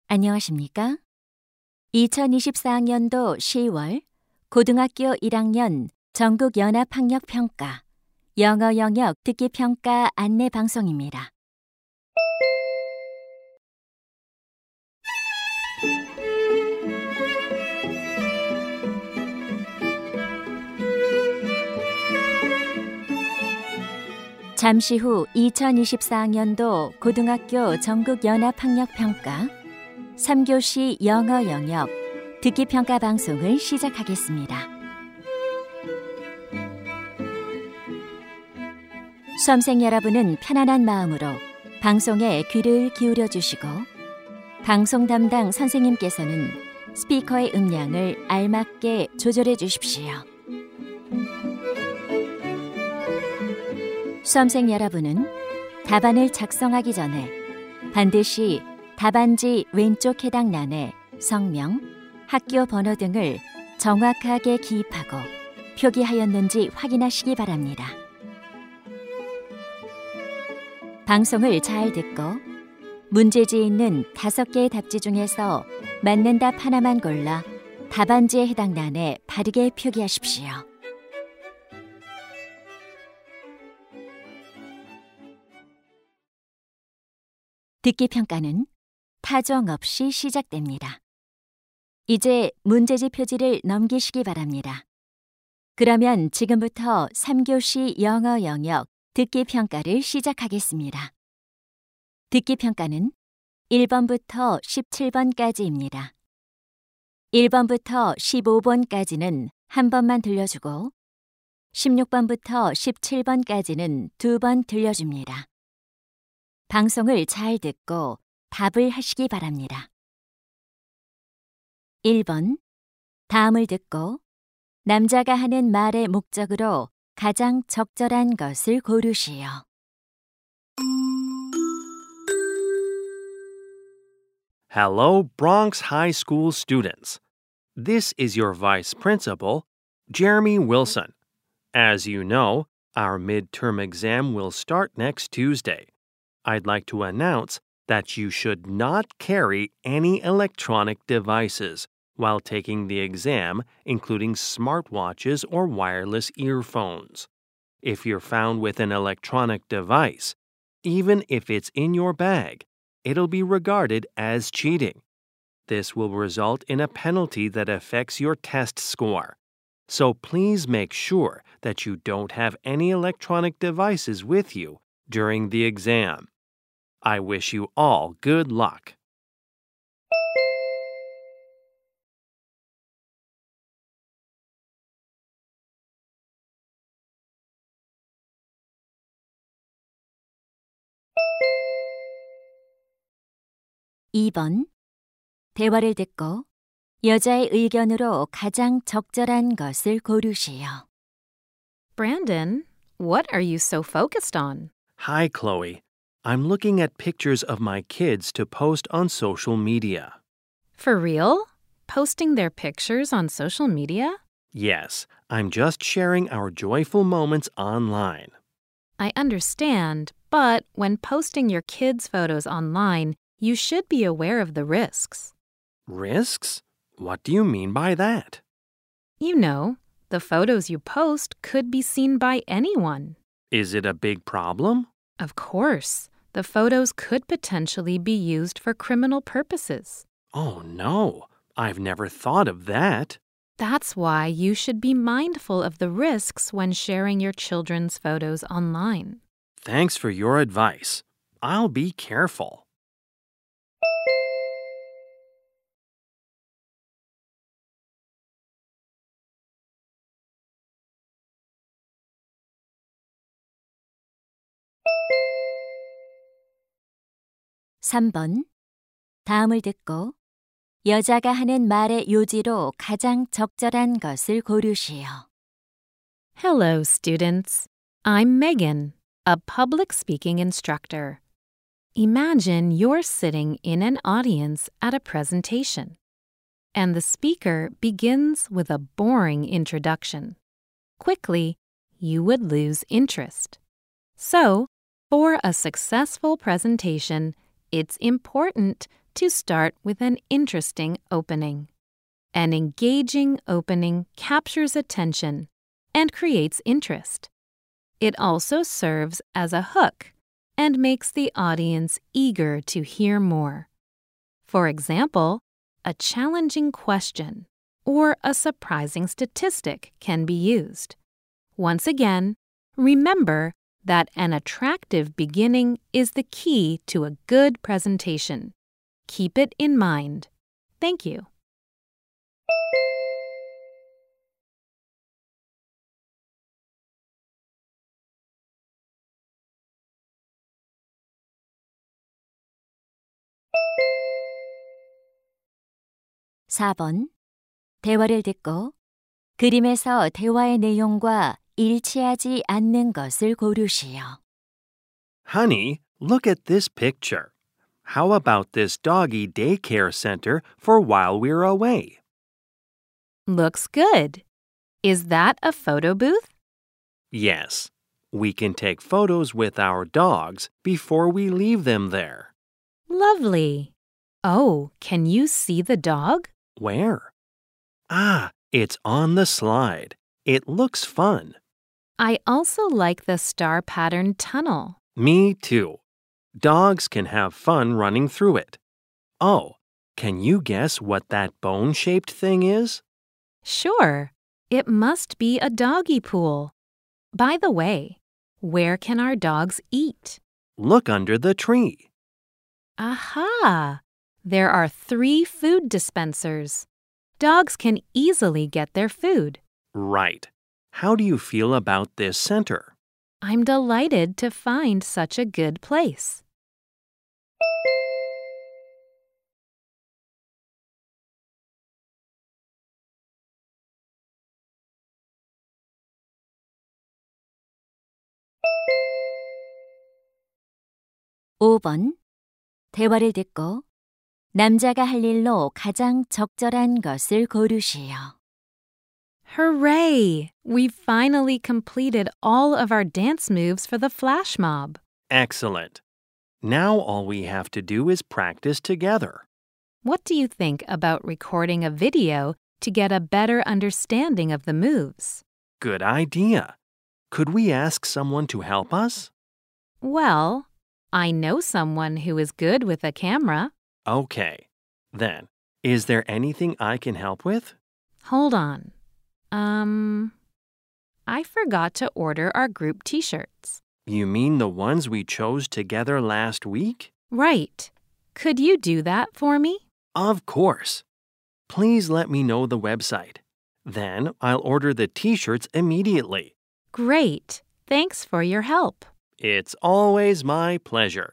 안녕하십니까? 2024학년도 10월 고등학교 1학년 전국연합학력평가 영어 영역 듣기평가 안내 방송입니다. 잠시 후 2024학년도 고등학교 전국연합학력평가 3교시 영어 영역 듣기평가 방송을 시작하겠습니다. 수험생 여러분은 편안한 마음으로 방송에 귀를 기울여 주시고 방송 담당 선생님께서는 스피커의 음량을 알맞게 조절해 주십시오. 수험생 여러분은 답안을 작성하기 전에 반드시 답안지 왼쪽 해당란에 성명, 학교 번호 등을 정확하게 기입하고 표기하였는지 확인하시기 바랍니다. 방송을 잘 듣고 문제지에 있는 5개의 답지 중에서 맞는 답 하나만 골라 답안지에 해당란에 바르게 표기하십시오. 듣기평가는 타종 없이 시작됩니다. 이제 문제지 표지를 넘기시기 바랍니다. 그러면 지금부터 3교시 영어 영역 듣기평가를 시작하겠습니다. 듣기평가는 1번부터 17번까지입니다. 1번부터 15번까지는 한 번만 들려주고 16번부터 17번까지는 2번 들려줍니다. 방송을 잘 듣고 답을 하시기 바랍니다. 1번, 다음을 듣고 남자가 하는 말의 목적으로 가장 적절한 것을 고르시오. Hello, Bronx High School students. This is your Vice Principal, Jeremy Wilson. As you know, our midterm exam will start next Tuesday. I'd like to announce that you should not carry any electronic devices while taking the exam, including smartwatches or wireless earphones. If you're found with an electronic device, even if it's in your bag, it'll be regarded as cheating. This will result in a penalty that affects your test score. So please make sure that you don't have any electronic devices with you during the exam. I wish you all good luck. (2번) 대화를 듣고 여자의 의견으로 가장 적절한 것을 고르시오. Brandon, what are you so focused on? Hi, Chloe. I'm looking at pictures of my kids to post on social media. For real? Posting their pictures on social media? Yes, I'm just sharing our joyful moments online. I understand, but when posting your kids' photos online, you should be aware of the risks. Risks? What do you mean by that? You know, the photos you post could be seen by anyone. Is it a big problem? Of course, the photos could potentially be used for criminal purposes. Oh no, I've never thought of that. That's why you should be mindful of the risks when sharing your children's photos online. Thanks for your advice. I'll be careful. (3번) 다음을 듣고 여자가 하는 말의 요지로 가장 적절한 것을 고르시오. Hello, students. I'm Megan, a public speaking instructor. Imagine you're sitting in an audience at a presentation, and the speaker begins with a boring introduction. Quickly, you would lose interest. So, for a successful presentation, it's important to start with an interesting opening. An engaging opening captures attention and creates interest. It also serves as a hook and makes the audience eager to hear more. For example, a challenging question or a surprising statistic can be used. Once again, remember that an attractive beginning is the key to a good presentation. Keep it in mind. Thank you. (4번) 대화를 듣고 그림에서 대화의 내용과 일치하지 않는 것을 고르시오. Honey, look at this picture. How about this doggy daycare center for while we're away? Looks good. Is that a photo booth? Yes. We can take photos with our dogs before we leave them there. Lovely. Oh, can you see the dog? Where? Ah, it's on the slide. It looks fun. I also like the star-patterned tunnel. Me too. Dogs can have fun running through it. Oh, can you guess what that bone-shaped thing is? Sure. It must be a doggy pool. By the way, where can our dogs eat? Look under the tree. Aha! There are 3 food dispensers. Dogs can easily get their food. Right. How do you feel about this center? I'm delighted to find such a good place. (5번) 대화를 듣고 남자가 할 일로 가장 적절한 것을 고르시오. Hooray! We've finally completed all of our dance moves for the flash mob. Excellent. Now all we have to do is practice together. What do you think about recording a video to get a better understanding of the moves? Good idea. Could we ask someone to help us? Well, I know someone who is good with a camera. Okay. Then, is there anything I can help with? Hold on. I forgot to order our group t-shirts. You mean the ones we chose together last week? Right. Could you do that for me? Of course. Please let me know the website. Then I'll order the t-shirts immediately. Great. Thanks for your help. It's always my pleasure.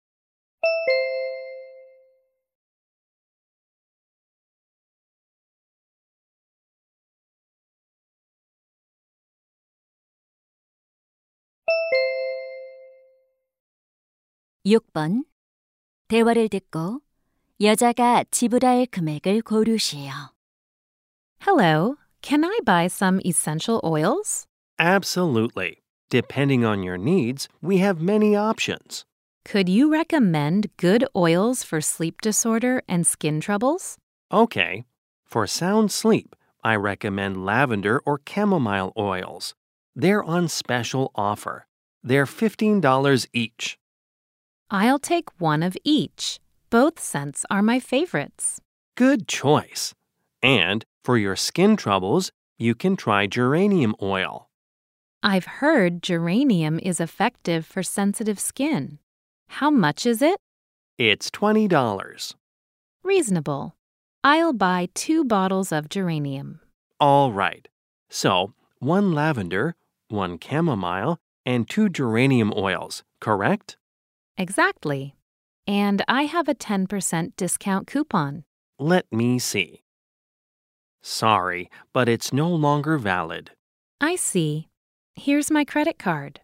(6번) 대화를 듣고 여자가 지불할 금액을 고르시오. Hello. Can I buy some essential oils? Absolutely. Depending on your needs, we have many options. Could you recommend good oils for sleep disorder and skin troubles? Okay. For sound sleep, I recommend lavender or chamomile oils. They're on special offer. They're $15 each. I'll take one of each. Both scents are my favorites. Good choice. And for your skin troubles, you can try geranium oil. I've heard geranium is effective for sensitive skin. How much is it? It's $20. Reasonable. I'll buy 2 bottles of geranium. All right. So, 1 lavender, 1 chamomile, and 2 geranium oils, correct? Exactly. And I have a 10% discount coupon. Let me see. Sorry, but it's no longer valid. I see. Here's my credit card.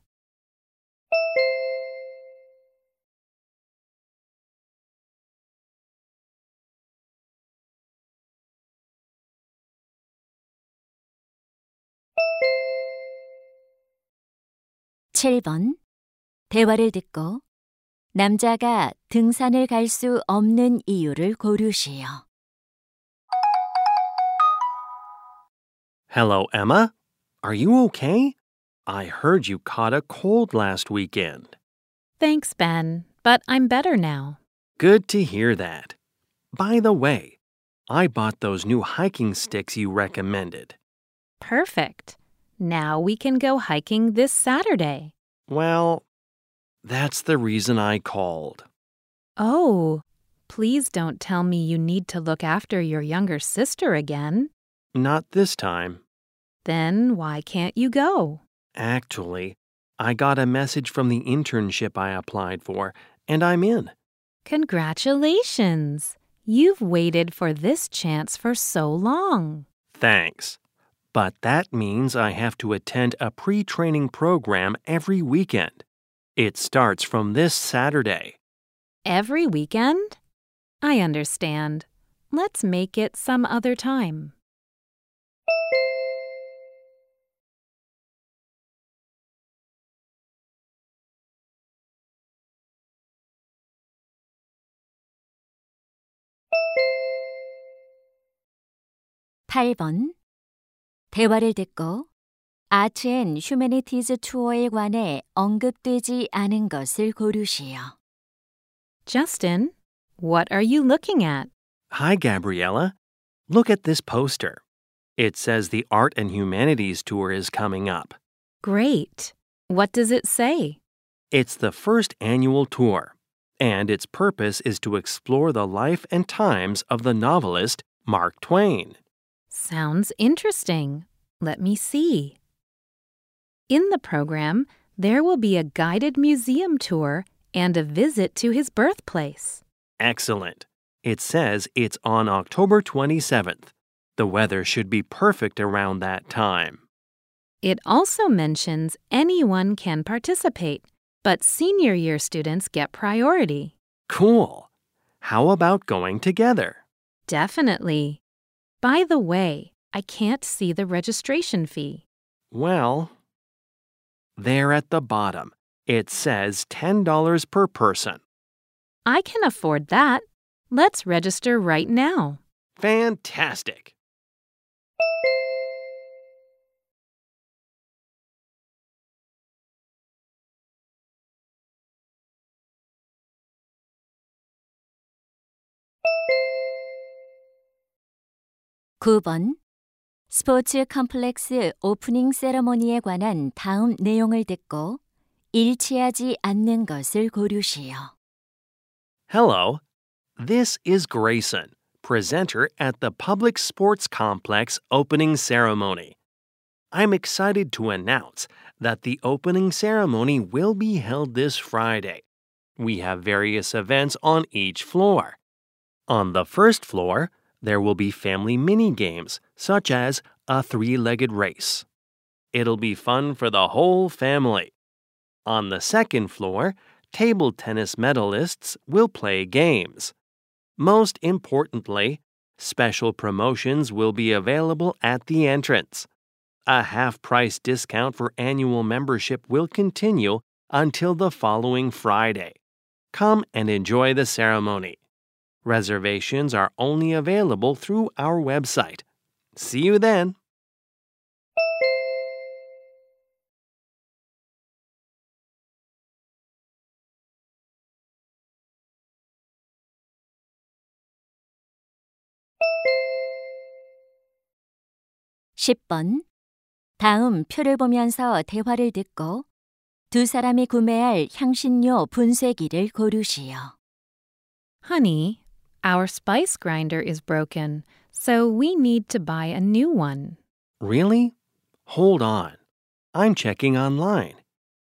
(7번) 대화를 듣고 남자가 등산을 갈 수 없는 이유를 고르시오. Hello, Emma. Are you okay? I heard you caught a cold last weekend. Thanks, Ben, but I'm better now. Good to hear that. By the way, I bought those new hiking sticks you recommended. Perfect. Now we can go hiking this Saturday. Well, that's the reason I called. Oh, please don't tell me you need to look after your younger sister again. Not this time. Then why can't you go? Actually, I got a message from the internship I applied for, and I'm in. Congratulations! You've waited for this chance for so long. Thanks. But that means I have to attend a pre-training program every weekend. It starts from this Saturday. Every weekend? I understand. Let's make it some other time. (8번) 대화를 듣고 아트 앤 휴머니티즈 투어에 관해 언급되지 않은 것을 고르시오. Justin, what are you looking at? Hi, Gabriella. Look at this poster. It says the Art and Humanities Tour is coming up. Great. What does it say? It's the first annual tour, and its purpose is to explore the life and times of the novelist Mark Twain. Sounds interesting. Let me see. In the program, there will be a guided museum tour and a visit to his birthplace. Excellent. It says it's on October 27th. The weather should be perfect around that time. It also mentions anyone can participate, but senior year students get priority. Cool. How about going together? Definitely. By the way, I can't see the registration fee. Well, there at the bottom, it says $10 per person. I can afford that. Let's register right now. Fantastic. (9번) 스포츠 컴플렉스 오프닝 세러모니에 관한 다음 내용을 듣고 일치하지 않는 것을 고르시오. Hello. This is Grayson, presenter at the Public Sports Complex opening ceremony. I'm excited to announce that the opening ceremony will be held this Friday. We have various events on each floor. On the first floor, there will be family mini-games, such as a three-legged race. It'll be fun for the whole family. On the second floor, table tennis medalists will play games. Most importantly, special promotions will be available at the entrance. A half-price discount for annual membership will continue until the following Friday. Come and enjoy the ceremony. Reservations are only available through our website. See you then. (10번) 다음 표를 보면서 대화를 듣고 두 사람이 구매할 향신료 분쇄기를 고르시오. Honey, our spice grinder is broken, so we need to buy a new one. Really? Hold on. I'm checking online.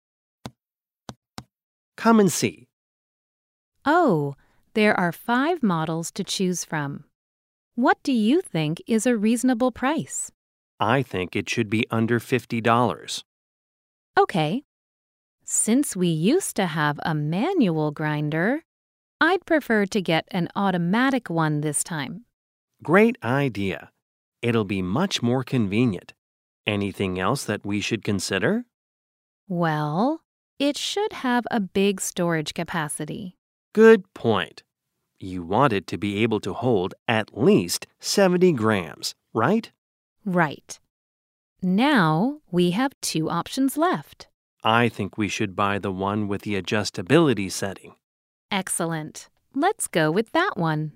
Come and see. Oh, there are 5 models to choose from. What do you think is a reasonable price? I think it should be under $50. Okay. Since we used to have a manual grinder, I'd prefer to get an automatic one this time. Great idea. It'll be much more convenient. Anything else that we should consider? Well, It should have a big storage capacity. Good point. You want it to be able to hold at least 70 grams, right? Right. Now we have 2 options left. I think we should buy the one with the adjustability setting. Excellent. Let's go with that one.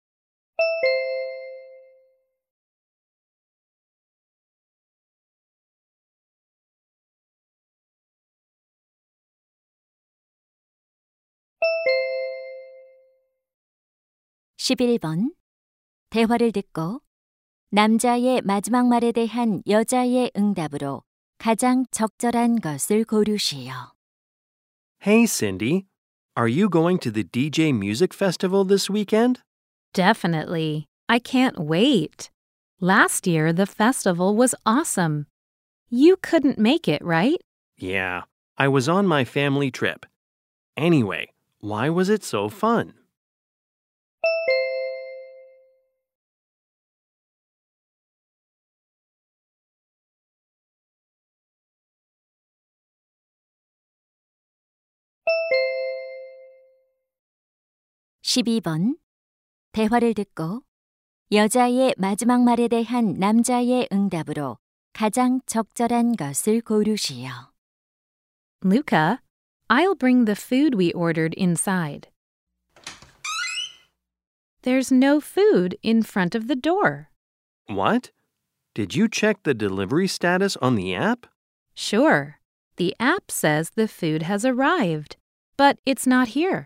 (11번) 대화를 듣고 남자의 마지막 말에 대한 여자의 응답으로 가장 적절한 것을 고르시오. Hey, Cindy, are you going to the DJ Music Festival this weekend? Definitely. I can't wait. Last year, the festival was awesome. You couldn't make it, right? Yeah, I was on my family trip. Anyway, why was it so fun? (12번) 대화를 듣고 여자의 마지막 말에 대한 남자의 응답으로 가장 적절한 것을 고르시오. Luca, I'll bring the food we ordered inside. There's no food in front of the door. What? Did you check the delivery status on the app? Sure. The app says the food has arrived, but it's not here.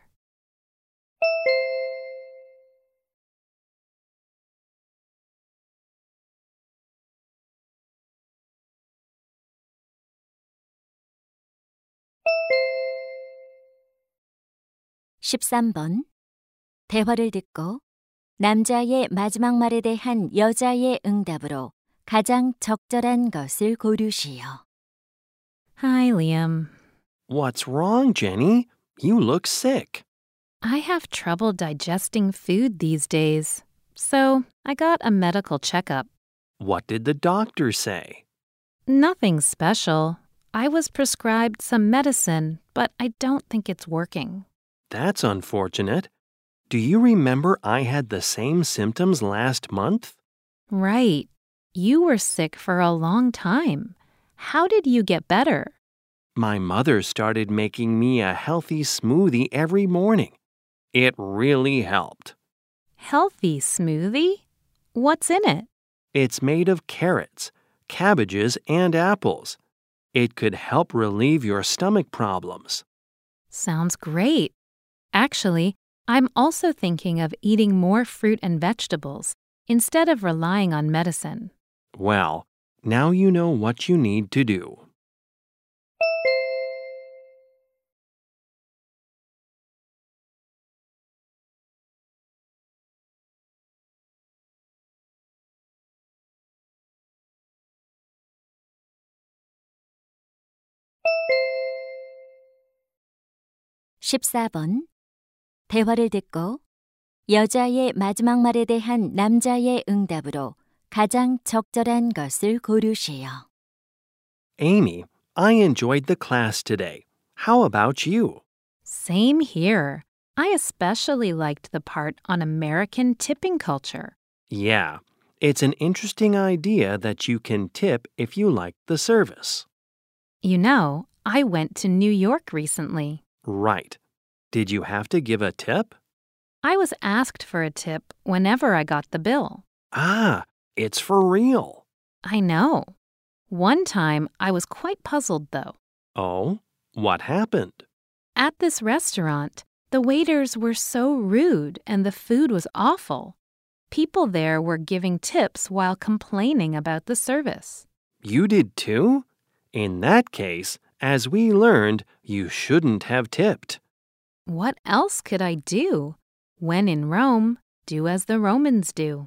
(13번) 대화를 듣고 남자의 마지막 말에 대한 여자의 응답으로 가장 적절한 것을 고르시오. Hi, Liam. What's wrong, Jenny? You look sick. I have trouble digesting food these days, so I got a medical checkup. What did the doctor say? Nothing special. I was prescribed some medicine, but I don't think it's working. That's unfortunate. Do you remember I had the same symptoms last month? Right. You were sick for a long time. How did you get better? My mother started making me a healthy smoothie every morning. It really helped. Healthy smoothie? What's in it? It's made of carrots, cabbages, and apples. It could help relieve your stomach problems. Sounds great. Actually, I'm also thinking of eating more fruit and vegetables instead of relying on medicine. Well, now you know what you need to do. (14번) 대화를 듣고 여자의 마지막 말에 대한 남자의 응답으로 가장 적절한 것을 고르시오. Amy, I enjoyed the class today. How about you? Same here. I especially liked the part on American tipping culture. Yeah, it's an interesting idea that you can tip if you like the service. You know, I went to New York recently. Right. Did you have to give a tip? I was asked for a tip whenever I got the bill. Ah, it's for real. I know. One time I was quite puzzled, though. Oh, what happened? At this restaurant, the waiters were so rude and the food was awful. People there were giving tips while complaining about the service. You did too? In that case, as we learned, you shouldn't have tipped. What else could I do? When in Rome, do as the Romans do.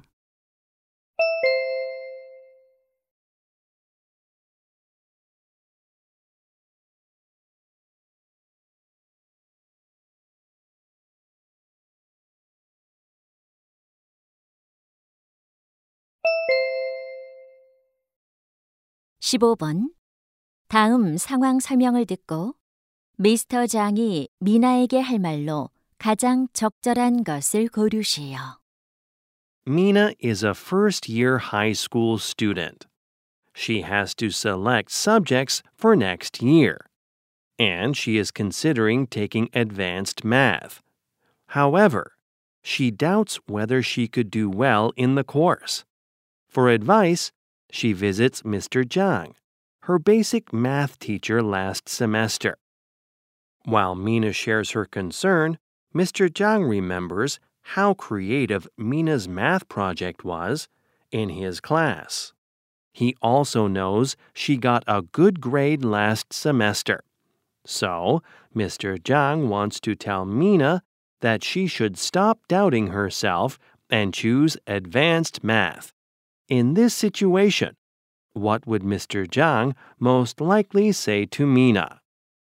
(15번) 다음 상황 설명을 듣고 미스터 장이 미나에게 할 말로 가장 적절한 것을 고르시오. Mina is a first-year high school student. She has to select subjects for next year, and she is considering taking advanced math. However, she doubts whether she could do well in the course. For advice, she visits Mr. Zhang, her basic math teacher last semester. While Mina shares her concern, Mr. Zhang remembers how creative Mina's math project was in his class. He also knows she got a good grade last semester. So, Mr. Zhang wants to tell Mina that she should stop doubting herself and choose advanced math. In this situation, what would Mr. Zhang most likely say to Mina?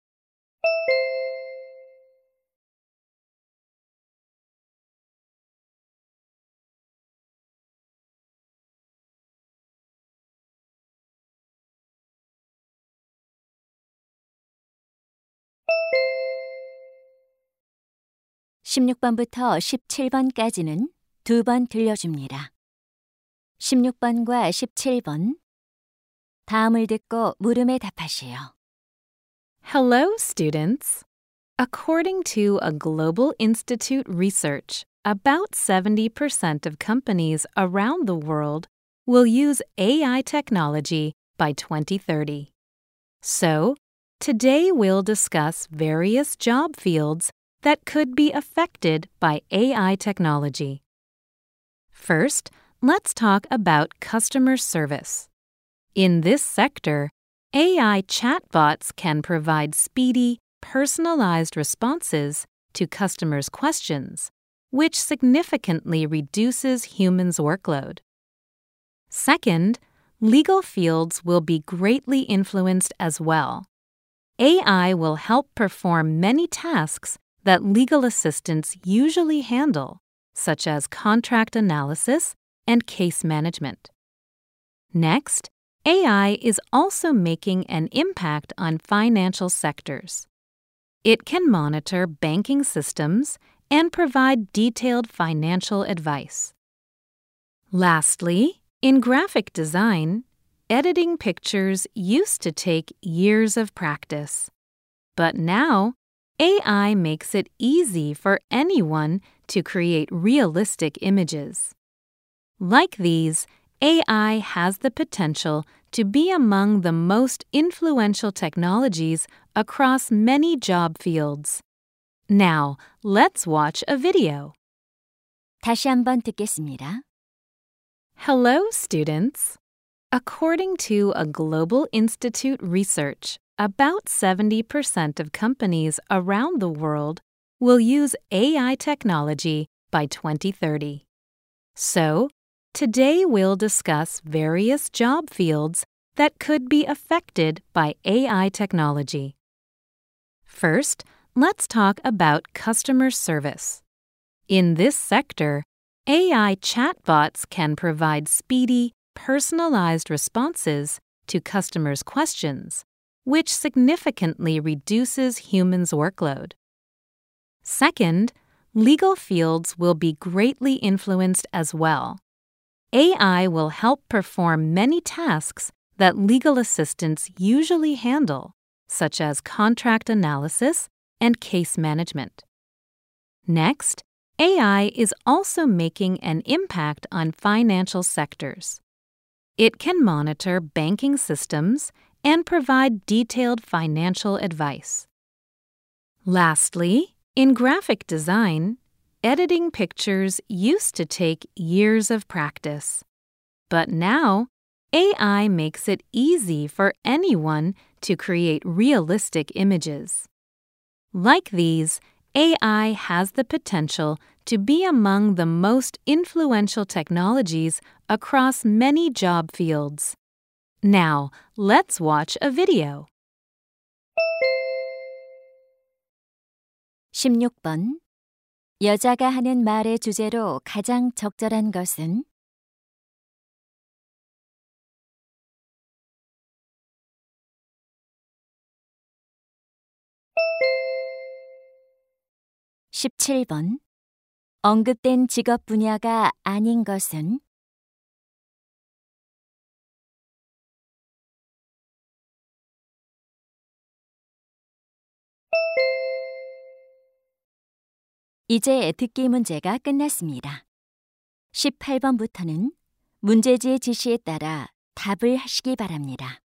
(16번부터 17번까지는 2번 들려줍니다. 16번과 17번 다음을 듣고 물음에 답하시오. Hello, students. According to a Global Institute research, about 70% of companies around the world will use AI technology by 2030. So, today we'll discuss various job fields that could be affected by AI technology. First, let's talk about customer service. In this sector, AI chatbots can provide speedy, personalized responses to customers' questions, which significantly reduces humans' workload. Second, legal fields will be greatly influenced as well. AI will help perform many tasks that legal assistants usually handle, such as contract analysis and case management. Next, AI is also making an impact on financial sectors. It can monitor banking systems and provide detailed financial advice. Lastly, in graphic design, editing pictures used to take years of practice. But now, AI makes it easy for anyone to create realistic images. Like these, AI has the potential to be among the most influential technologies across many job fields. Now, let's watch a video. 다시 한번 듣겠습니다. Hello, students. According to a Global Institute research, about 70% of companies around the world will use AI technology by 2030. So, today we'll discuss various job fields that could be affected by AI technology. First, let's talk about customer service. In this sector, AI chatbots can provide speedy, personalized responses to customers' questions, which significantly reduces humans' workload. Second, legal fields will be greatly influenced as well. AI will help perform many tasks that legal assistants usually handle, such as contract analysis and case management. Next, AI is also making an impact on financial sectors. It can monitor banking systems and provide detailed financial advice. Lastly, in graphic design, editing pictures used to take years of practice. But now, AI makes it easy for anyone to create realistic images. Like these, AI has the potential to be among the most influential technologies across many job fields. Now, let's watch a video. 16번. 여자가 하는 말의 주제로 가장 적절한 것은? 17번. 언급된 직업 분야가 아닌 것은? 이제 듣기 문제가 끝났습니다. 18번부터는 문제지의 지시에 따라 답을 하시기 바랍니다.